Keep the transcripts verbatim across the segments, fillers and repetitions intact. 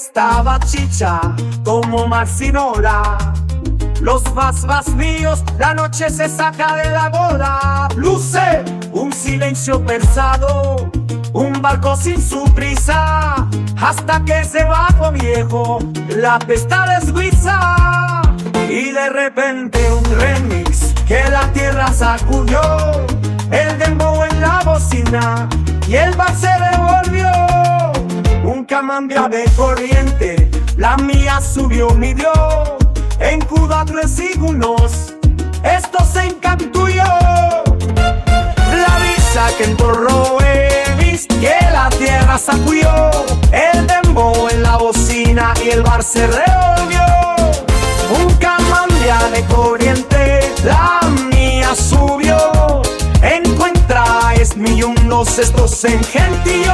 estaba chicha como Marcinora. Los vas vacíos, la noche se saca de la boda. Luce un silencio pesado, un barco sin su prisa, hasta que se bajó viejo, la pesta desguiza. Y de repente un remix que la tierra sacudió, el dembow en la bocina y el bar se revolvió. Un camambia de corriente, la mía subió, midió en Cuba tres segundos, esto se encantuyó. La brisa que entorró Evis, que la tierra sacudió, el dembow en la bocina y el bar se revolvió. Un camambia de corriente, la mía subió, encuentra es millones, esto se engentilló.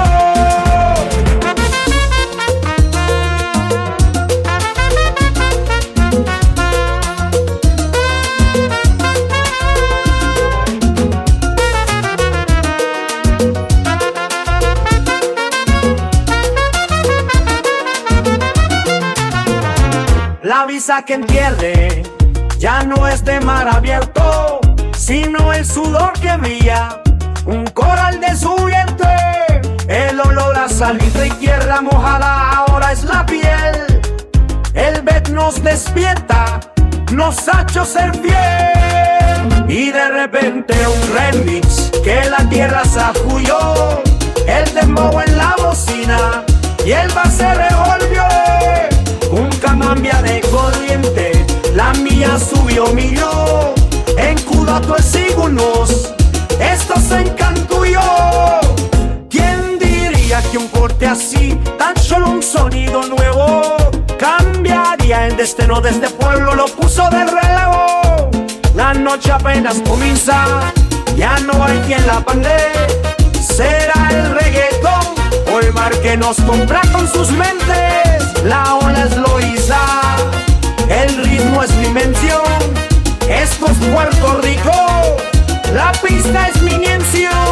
La brisa que entiende ya no es de mar abierto, sino el sudor que brilla, un coral de su vientre. El olor a salitre y tierra mojada ahora es la piel. El bet nos despierta, nos ha hecho ser fiel. Y de repente un remix que la tierra sacudió, el dembow en la bocina y el bar se revolvió. Un camambia de corriente, la mía subió, miró, en Cuba tres segundos, esto se encantuyó. ¿Quién diría que un corte así, tan solo un sonido nuevo, cambiaría el destino de este pueblo, lo puso de relevo? La noche apenas comienza, ya no hay quien la pande. Será el reggaetón o el mar que nos compra con sus mentes. La ola es Loíza, el ritmo es mi mención. Esto es Puerto Rico, la pista es mi mención.